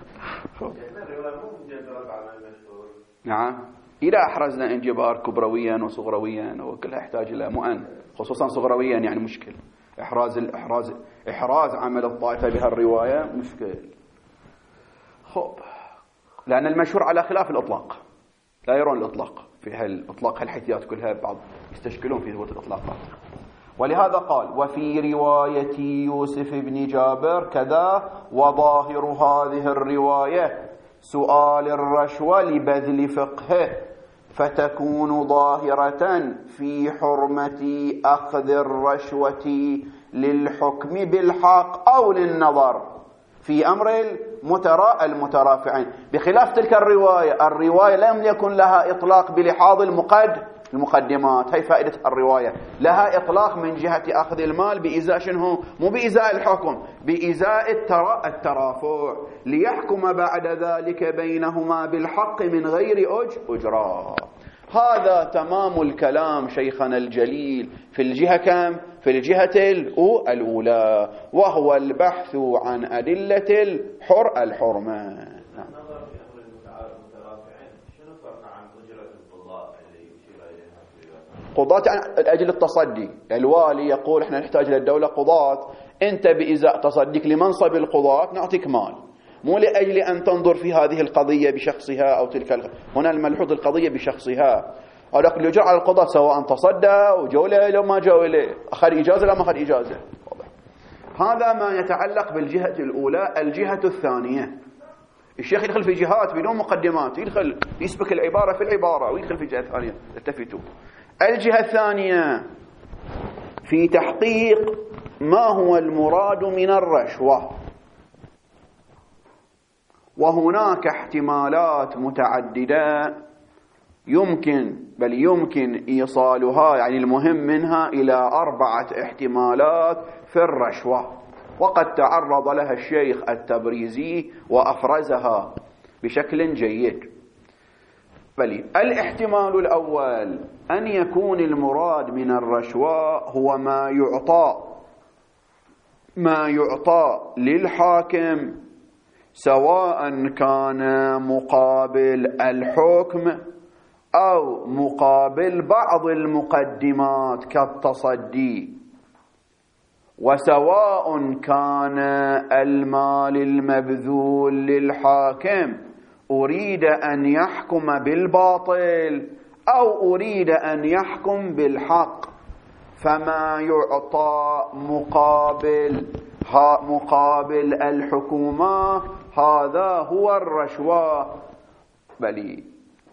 نعم إذا أحرزنا انجبار كبرويا وصغرويا وكلها يحتاج إلى مؤن، خصوصا صغرويا يعني مشكل. إحراز الإحراز إحراز عمل الطائفة بها الرواية مشكل. خب لأن المشهور على خلاف الإطلاق، لا يرون الإطلاق في هالإطلاق، هالحيثيات كلها بعض يستشكلون في ثبوت الإطلاقات. ولهذا قال وفي رواية يوسف بن جابر كذا وظاهر هذه الرواية سؤال الرشوة لبذل فقهه، فتكون ظاهرة في حرمة أخذ الرشوة للحكم بالحق أو للنظر في أمر المترا المترافعين، بخلاف تلك الرواية. الرواية لم يكن لها إطلاق بلحاظ المقد المقدمات، هي فائدة الرواية، لها إطلاق من جهة أخذ المال بإزاء شنو؟ مو بإزاء الحكم، بإزاء الترا الترافع، ليحكم بعد ذلك بينهما بالحق من غير أج أجراء. هذا تمام الكلام شيخنا الجليل في الجهة كم؟ في الجهة الأولى، وهو البحث عن أدلة الحر الحرمة. قضاة أجل التصدي، الوالي يقول احنا نحتاج للدولة قضاة، انت بإزاء تصديك لمنصب القضاة نعطيك مال، مو لأجل أن تنظر في هذه القضية بشخصها أو تلك الق... هنا الملحوظ القضية بشخصها، ولكن يجرى على القضاة سواء تصدى وجولة لو ما جولة، أخذ إجازة لو ما أخذ إجازة. هذا ما يتعلق بالجهة الأولى. الجهة الثانية الشيخ يدخل في جهات بدون مقدمات، يدخل يسبك العبارة في العبارة ويدخل في جهة ثانية. التفتوا. الجهة الثانية في تحقيق ما هو المراد من الرشوة، وهناك احتمالات متعددة يمكن بل يمكن إيصالها، يعني المهم منها، إلى أربعة احتمالات في الرشوة، وقد تعرض لها الشيخ التبريزي وأفرزها بشكل جيد. بل الاحتمال الأول أن يكون المراد من الرشوة هو ما يعطى ما يعطى للحاكم، سواء كان مقابل الحكم أو مقابل بعض المقدمات كالتصدي، وسواء كان المال المبذول للحاكم أريد أن يحكم بالباطل أو أريد أن يحكم بالحق، فما يعطى مقابل مقابل الحكومة هذا هو الرشوة. بل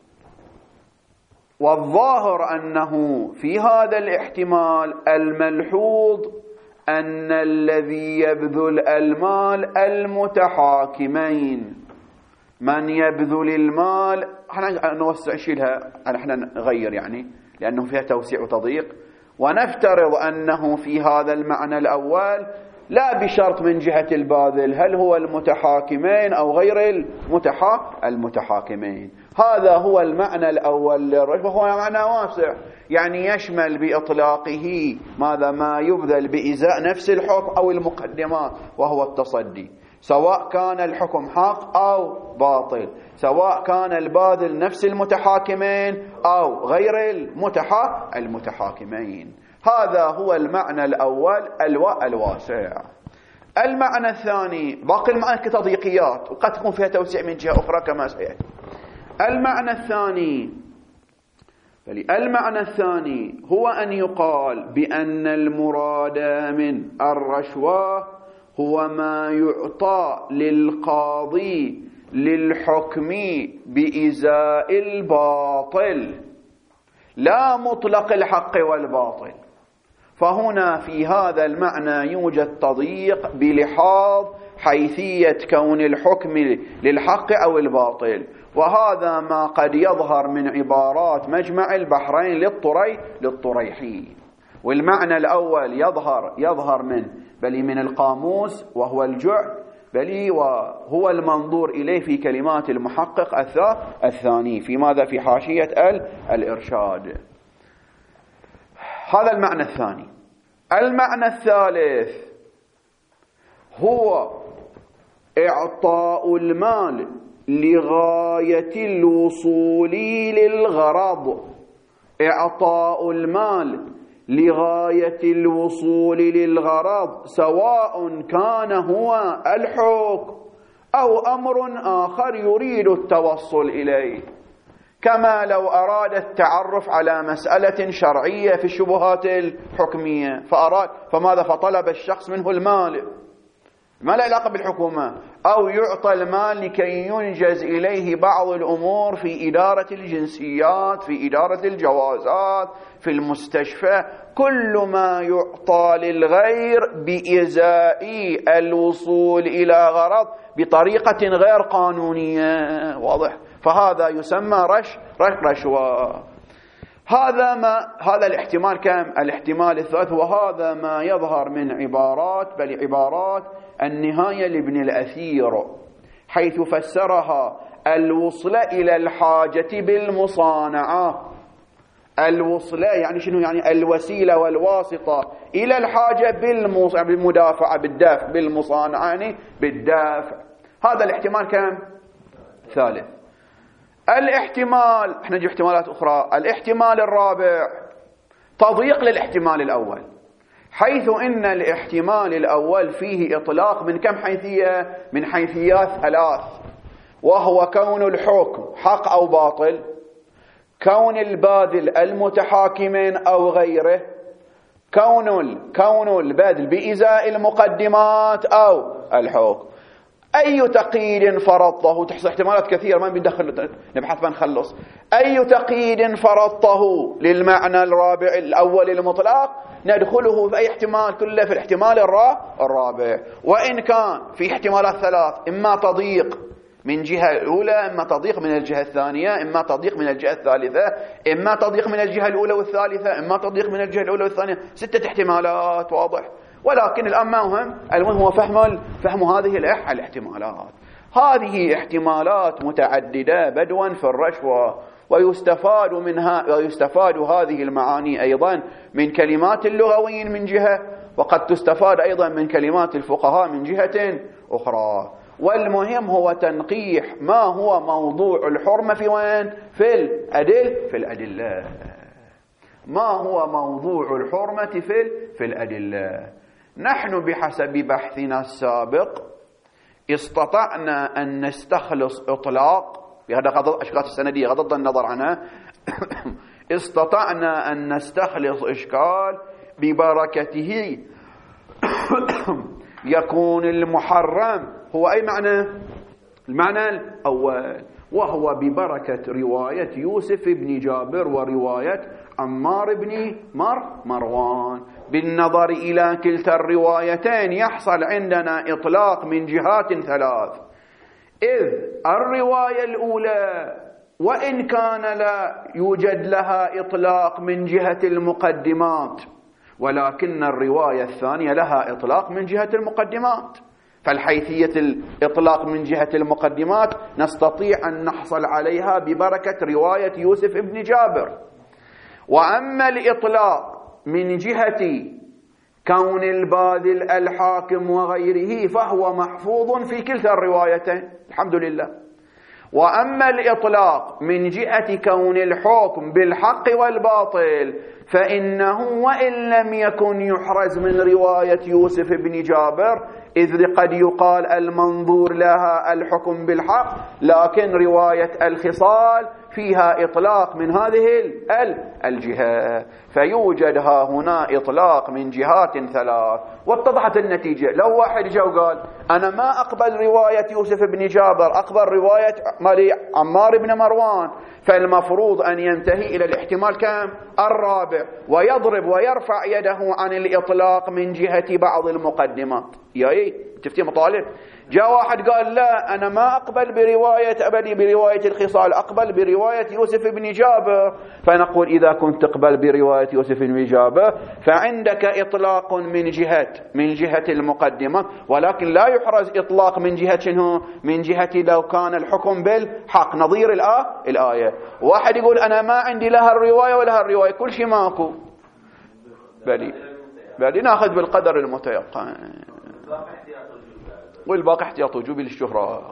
والظاهر أنه في هذا الاحتمال الملحوظ أن الذي يبذل المال المتحاكمين، من يبذل المال، احنا نوسع شيلها، احنا نغير يعني لأنه فيها توسيع وتضييق، ونفترض أنه في هذا المعنى الأول لا بشرط من جهة الباذل هل هو المتحاكمين أو غير المتحا المتحاكمين. هذا هو المعنى الأول للرشوة، وهو معنى واسع، يعني يشمل بإطلاقه ماذا ما يبذل بإزاء نفس الحكم أو المقدمات، وهو التصدي، سواء كان الحكم حق أو باطل، سواء كان الباذل نفس المتحاكمين أو غير المتحا المتحاكمين. هذا هو المعنى الأول الو... الواسع. المعنى الثاني، باقي المعنى كتضييقيات وقد تكون فيها توسيع من جهة أخرى كما سيأتي. المعنى الثاني المعنى الثاني هو أن يقال بأن المراد من الرشوة هو ما يعطى للقاضي للحكم بإزاء الباطل، لا مطلق الحق والباطل. فهنا في هذا المعنى يوجد تضييق بلحاظ حيثية كون الحكم للحق أو الباطل، وهذا ما قد يظهر من عبارات مجمع البحرين للطري للطريحي. والمعنى الأول يظهر يظهر من بل من القاموس وهو الجعل، بل وهو المنظور إليه في كلمات المحقق الثاني في ماذا في حاشية الإرشاد. هذا المعنى الثاني. المعنى الثالث هو إعطاء المال لغاية الوصول للغرض، إعطاء المال لغاية الوصول للغرض، سواء كان هو الحكم أو أمر آخر يريد التوصل إليه، كما لو أراد التعرف على مسألة شرعية في الشبهات الحكمية فأراد فماذا فطلب الشخص منه المال، ما له علاقة بالحكومة، أو يعطى المال لكي ينجز إليه بعض الأمور في إدارة الجنسيات، في إدارة الجوازات، في المستشفى، كل ما يعطى للغير بإزاء الوصول إلى غرض بطريقة غير قانونية. واضح؟ فهذا يسمى رش رش رشوة. هذا ما هذا الاحتمال كم؟ الاحتمال الثالث، وهذا ما يظهر من عبارات بل عبارات النهاية لابن الأثير، حيث فسرها الوصل إلى الحاجة بالمصانعة. الوصل يعني شنو؟ يعني الوسيلة والواسطة إلى الحاجة بالمدافعة بالدافع، بالمصانعة يعني بالدافع. هذا الاحتمال كم؟ ثالث. الاحتمال، احنا نجيب احتمالات أخرى. الاحتمال الرابع تضييق للاحتمال الأول، حيث إن الاحتمال الأول فيه إطلاق من كم حيثية؟ من حيثيات ثلاث، وهو كون الحكم حق أو باطل، كون الباذل المتحاكمين أو غيره، كون كون البذل بإزاء المقدمات أو الحكم. أي تقييد فرضته، تحصل احتمالات كثيرة ما بندخل نبحث بنخلص. أي تقييد فرضته للمعنى الرابع الأول المطلق ندخله في أي احتمال، كله في الاحتمال الرابع. وإن كان في احتمالات ثلاث، إما تضييق من جهة الأولى، إما تضييق من الجهة الثانية، إما تضييق من الجهة الثالثة، إما تضييق من الجهة الأولى والثالثة، إما تضييق من الجهة الأولى والثانية. ستة احتمالات، واضح. ولكن الآن ما مهم، المهم هو فهم فهم هذه الاحتمالات. هذه احتمالات متعددة بدوا في الرشوة، ويستفاد منها ويستفاد هذه المعاني أيضا من كلمات اللغويين من جهة، وقد تستفاد أيضا من كلمات الفقهاء من جهة أخرى. والمهم هو تنقيح ما هو موضوع الحرمة في وين؟ في الأدل في الأدلة. ما هو موضوع الحرمة في في الأدلة؟ نحن بحسب بحثنا السابق استطعنا أن نستخلص إطلاق بهذا غض أشكال السندية غض النظر عنها استطعنا أن نستخلص إشكال ببركته يكون المحرم هو أي معنى؟ المعنى الأول، وهو ببركة رواية يوسف بن جابر ورواية عمار بن مر مروان. بالنظر إلى كلتا الروايتين يحصل عندنا إطلاق من جهات ثلاث، إذ الرواية الأولى وإن كان لا يوجد لها إطلاق من جهة المقدمات، ولكن الرواية الثانية لها إطلاق من جهة المقدمات، فالحيثية الإطلاق من جهة المقدمات نستطيع أن نحصل عليها ببركة رواية يوسف بن جابر. وأما الإطلاق من جهة كون الباذل الحاكم وغيره فهو محفوظ في كلتا الروايتين الحمد لله. وأما الإطلاق من جهة كون الحكم بالحق والباطل فإنه وإن لم يكن يحرز من رواية يوسف بن جابر، إذ قد يقال المنظور لها الحكم بالحق، لكن رواية الخصال فيها إطلاق من هذه الجهة، فيوجد ها هنا إطلاق من جهات ثلاث. واتضحت النتيجة. لو واحد جاء وقال أنا ما أقبل رواية يوسف بن جابر، أقبل رواية عمار بن مروان، فالمفروض أن ينتهي إلى الاحتمال كم؟ الرابع، ويضرب ويرفع يده عن الإطلاق من جهة بعض المقدمات. يا إيه تفتي مطالب. جاء واحد قال لا أنا ما أقبل برواية أبدي برواية الخصال، أقبل برواية يوسف بن جابر، فنقول إذا كنت تقبل برواية يوسف بن جابر فعندك إطلاق من جهة من جهة المقدمة، ولكن لا يحرز إطلاق من جهة شنو؟ من جهة لو كان الحكم بالحق، نظير الآية. واحد يقول أنا ما عندي لها الرواية ولا الرواية، كل شيء ماكو، بلي بلي ناخذ بالقدر المتيقن، والباقي احتياط وجوبي للشهرة.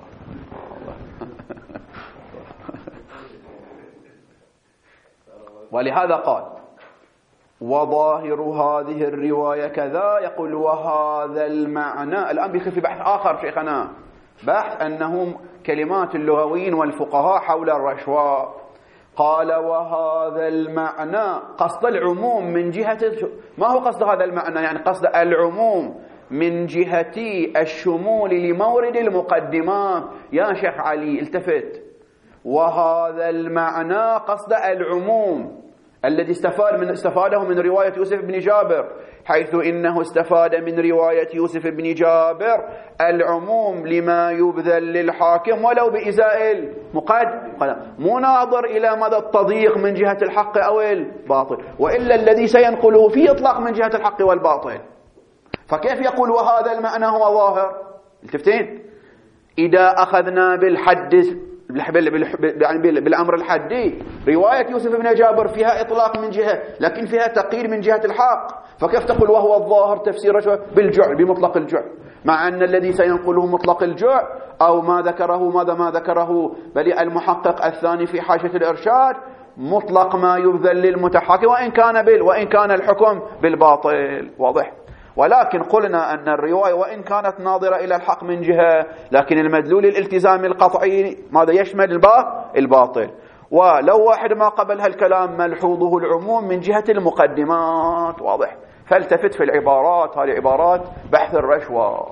ولهذا قال وظاهر هذه الرواية كذا، يقول وهذا المعنى. الآن بيخف في بحث آخر شيخنا، بحث أنهم كلمات اللغويين والفقهاء حول الرشوة. قال وهذا المعنى قصد العموم من جهة، ما هو قصد هذا المعنى؟ يعني قصد العموم من جهة الشمول لمورد المقدمات. يا شيخ علي التفت، وهذا المعنى قصد العموم الذي استفاد من استفاده من رواية يوسف بن جابر، حيث إنه استفاد من رواية يوسف بن جابر العموم لما يبذل للحاكم ولو بإزاء المقدم، مو ناظر إلى مدى التضييق من جهة الحق أو الباطل، وإلا الذي سينقله فيه إطلاق من جهة الحق والباطل. فكيف يقول وهذا المعنى هو ظاهر؟ التفتين إذا أخذنا بالحد يعني بالأمر الحدي، رواية يوسف بن جابر فيها إطلاق من جهة لكن فيها تقييد من جهة الحق، فكيف تقول وهو الظاهر تفسير بالجعل بمطلق الجعل، مع أن الذي سينقله مطلق الجعل أو ما ذكره ماذا ما ذكره بل المحقق الثاني في حاشية الإرشاد مطلق ما يبذل للمتحاكم وإن كان بال وإن كان الحكم بالباطل. واضح. ولكن قلنا أن الرواية وإن كانت ناظرة إلى الحق من جهة، لكن المدلول الالتزام القطعي ماذا يشمل الباطل. ولو واحد ما قبل هالكلام ملحوظه العموم من جهة المقدمات. واضح. فالتفت في العبارات، هذه عبارات بحث الرشوة.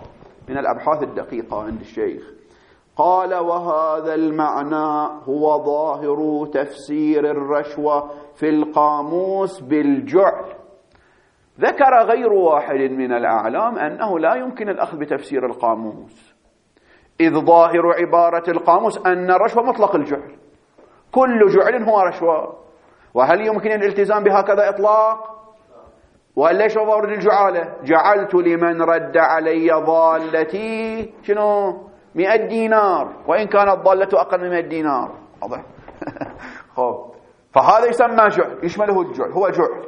من الأبحاث الدقيقة عند الشيخ. قال وهذا المعنى هو ظاهر تفسير الرشوة في القاموس بالجعل. ذكر غير واحد من الأعلام أنه لا يمكن الأخذ بتفسير القاموس، إذ ظاهر عبارة القاموس أن الرشوة مطلق الجعل، كل جعل هو رشوة. وهل يمكن الالتزام بهكذا إطلاق؟ وليش ظاهر الجعالة؟ جعلت لمن رد علي ضالتي شنو؟ مئة دينار، وإن كانت ضالته أقل من مئة دينار. واضح؟ خب، فهذا يسمى جعل، يشمله الجعل، هو جعل.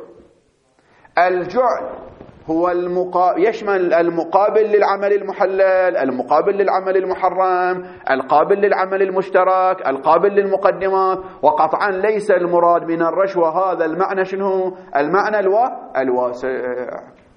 الجعل هو المقا... يشمل المقابل للعمل المحلل، المقابل للعمل المحرم، القابل للعمل المشترك، القابل للمقدمات. وقطعا ليس المراد من الرشوة هذا المعنى شنو؟ المعنى الو... الواسع.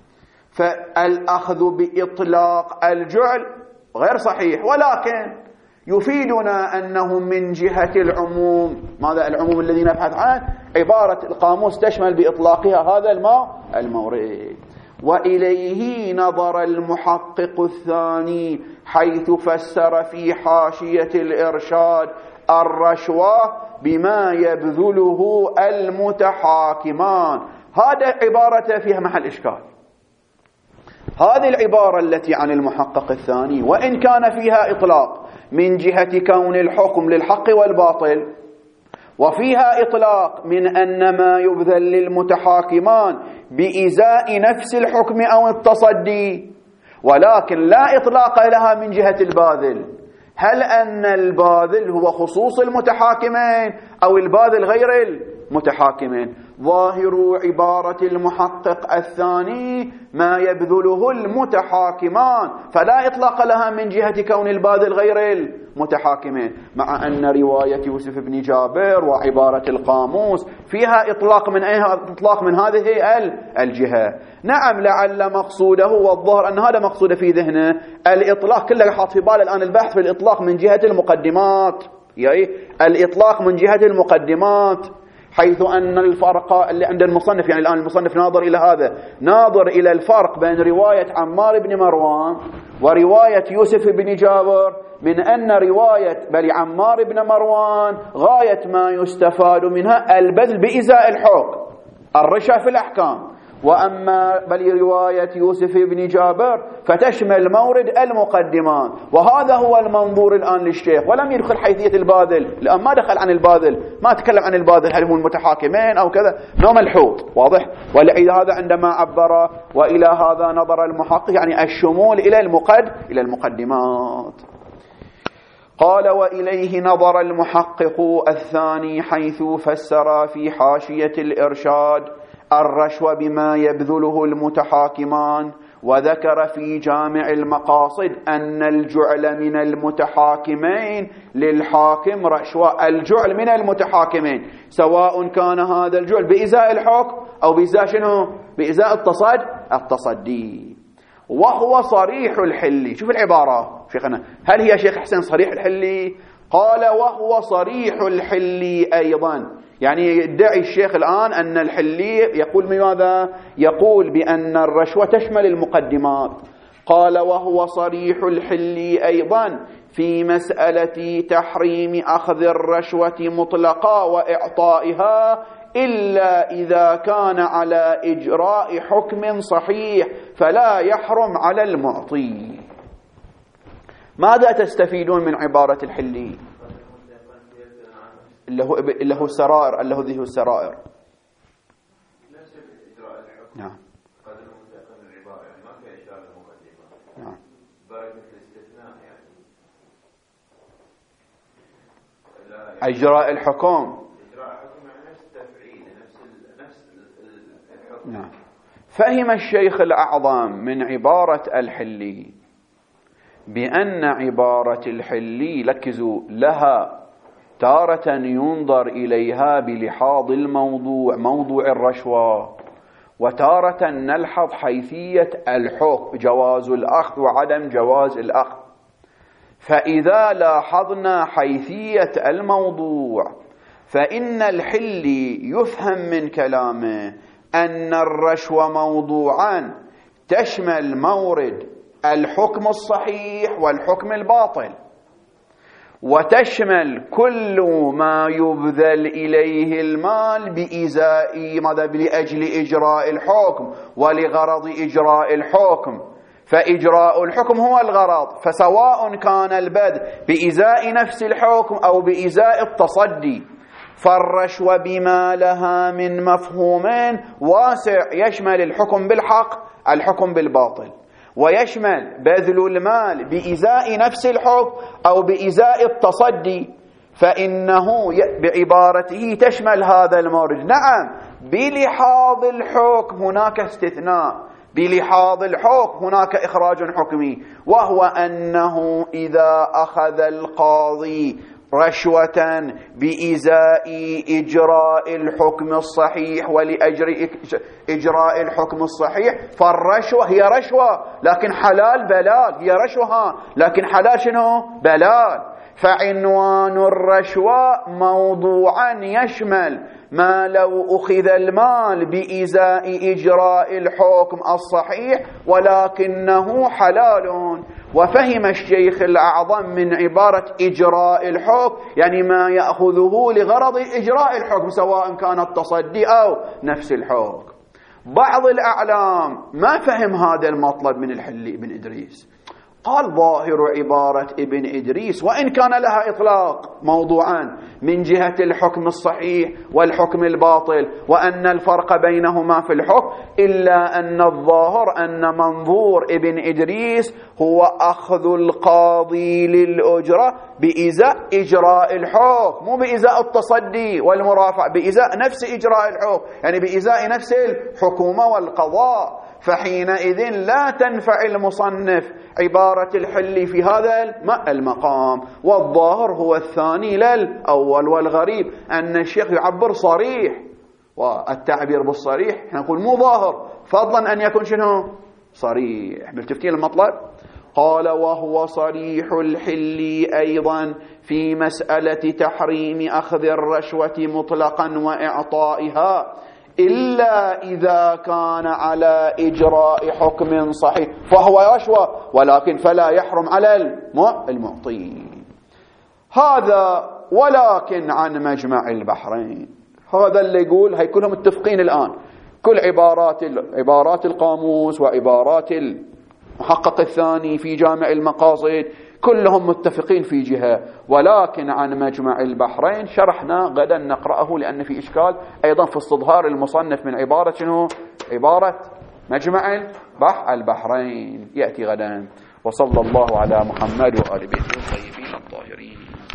فالأخذ بإطلاق الجعل غير صحيح، ولكن يفيدنا أنه من جهة العموم. ماذا العموم الذي نبحث عنه؟ عبارة القاموس تشمل بإطلاقها هذا الماء المورد. وإليه نظر المحقق الثاني حيث فسر في حاشية الإرشاد الرشوة بما يبذله المتحاكمان. هذا عبارة فيها محل إشكال. هذه العبارة التي عن المحقق الثاني وإن كان فيها إطلاق من جهة كون الحكم للحق والباطل، وفيها إطلاق من أن ما يبذل للمتحاكمان بإزاء نفس الحكم أو التصدي، ولكن لا إطلاق لها من جهة الباذل. هل أن الباذل هو خصوص المتحاكمين أو الباذل غير المتحاكمين؟ ظاهر عبارة المحقق الثاني ما يبذله المتحاكمان، فلا إطلاق لها من جهة كون الباذل غير المتحاكمين، مع أن رواية يوسف بن جابر وعبارة القاموس فيها إطلاق من أي إطلاق من هذه الجهة. نعم، لعل مقصوده والظهر أن هذا مقصود في ذهنه الإطلاق، كله حاط في باله الآن البحث في الإطلاق من جهة المقدمات، يعني الإطلاق من جهة المقدمات، حيث أن الفرق اللي عند المصنف، يعني الآن المصنف ناظر إلى هذا، ناظر إلى الفرق بين رواية عمار بن مروان ورواية يوسف بن جابر، من أن رواية بل عمار بن مروان غاية ما يستفاد منها البذل بإزاء الحكم، الرشا في الأحكام، وأما بل رواية يوسف بن جابر فتشمل مورد المقدمات. وهذا هو المنظور الآن للشيخ، ولم يدخل حيثية الباذل، لأن ما دخل عن الباذل، ما تكلم عن الباذل هل هم المتحاكمين أو كذا، نوع ملحوظ واضح. ولهذا عندما عبر وإلى هذا نظر المحقق، يعني الشمول إلى المقد إلى المقدمات. قال وإليه نظر المحقق الثاني حيث فسر في حاشية الإرشاد الرشوة بما يبذله المتحاكمان، وذكر في جامع المقاصد أن الجعل من المتحاكمين للحاكم رشوة. الجعل من المتحاكمين سواء كان هذا الجعل بإزاء الحكم أو بإزاء شنو؟ بإزاء التصد التصدي، وهو صريح الحلي. شوف العبارة شيخنا، هل هي شيخ حسين صريح الحلي؟ قال وهو صريح الحلي أيضا، يعني يدعي الشيخ الآن أن الحلي يقول بماذا؟ يقول بأن الرشوة تشمل المقدمات. قال وهو صريح الحلي أيضا في مسألة تحريم أخذ الرشوة مطلقا وإعطائها إلا إذا كان على إجراء حكم صحيح فلا يحرم على المعطي. ماذا تستفيدون من عبارة الحلي؟ اللي هو اللي هو السرائر، اللي هو ذي السرائر. نفس إجراء الحكم. نعم. قدر مستقل العبارة، يعني ما في إشارة مقدمة. نعم. بركة الاستثناء يعني. إجراء الحكم. إجراء الحكم يعني نفس التفعيل، نفس ال... نفس الحكم. نعم. فهم الشيخ الأعظم من عبارة الحلي بأن عبارة الحلي، ركزوا، لها تارة ينظر إليها بلحاظ الموضوع، موضوع الرشوة، وتارة نلحظ حيثية الحكم، جواز الأخذ وعدم جواز الأخذ. فإذا لاحظنا حيثية الموضوع فإن الحلي يفهم من كلامه أن الرشوة موضوعا تشمل مورد الحكم الصحيح والحكم الباطل، وتشمل كل ما يبذل إليه المال بإزاء ماذا لأجل إجراء الحكم ولغرض إجراء الحكم، فإجراء الحكم هو الغرض، فسواء كان البذل بإزاء نفس الحكم أو بإزاء التصدي، فالرشوة بما لها من مفهوم واسع يشمل الحكم بالحق الحكم بالباطل، ويشمل بذل المال بإزاء نفس الحكم أو بإزاء التصدي، فإنه بعبارته تشمل هذا المورد. نعم بلحاظ الحكم هناك استثناء، بلحاظ الحكم هناك إخراج حكمي، وهو أنه إذا أخذ القاضي رشوة بإزاء إجراء الحكم الصحيح ولأجر إجراء الحكم الصحيح، فالرشوة هي رشوة لكن حلال بلال، هي رشوة لكن حلال شنو؟ بلال. فعنوان الرشوة موضوعا يشمل ما لو أخذ المال بإزاء إجراء الحكم الصحيح ولكنه حلال. وفهم الشيخ الأعظم من عبارة إجراء الحكم يعني ما يأخذه لغرض إجراء الحكم سواء كان التصدي أو نفس الحكم. بعض الأعلام ما فهم هذا المطلب من الحلي بن إدريس، قال ظاهر عبارة ابن إدريس وإن كان لها إطلاق موضوعا من جهة الحكم الصحيح والحكم الباطل وأن الفرق بينهما في الحكم، إلا أن الظاهر أن منظور ابن إدريس هو أخذ القاضي للأجرة بإزاء إجراء الحكم، مو بإزاء التصدي والمرافع، بإزاء نفس إجراء الحكم، يعني بإزاء نفس الحكومة والقضاء. فحينئذ لا تنفع المصنف عبارة الحل في هذا المقام، والظاهر هو الثاني للأول. والغريب أن الشيخ يعبر صريح، والتعبير بالصريح نقول مو ظاهر فضلا أن يكون شنو صريح. ملتفتين المطلب. قال وهو صريح الحل أيضا في مسألة تحريم أخذ الرشوة مطلقا وإعطائها، إلا إذا كان على إجراء حكم صحيح فهو رشوة، ولكن فلا يحرم على المعطي. هذا ولكن عن مجمع البحرين. هذا اللي يقول هي كلهم متفقين الآن، كل عبارات عبارات القاموس وعبارات المحقق الثاني في جامع المقاصد كلهم متفقين في جهة، ولكن عن مجمع البحرين شرحنا غدا نقرأه لأن في إشكال أيضا في استظهار المصنف من عبارة شنو عبارة مجمع البحرين يأتي غدا. وصلى الله على محمد وآل بيته الطيبين الطاهرين.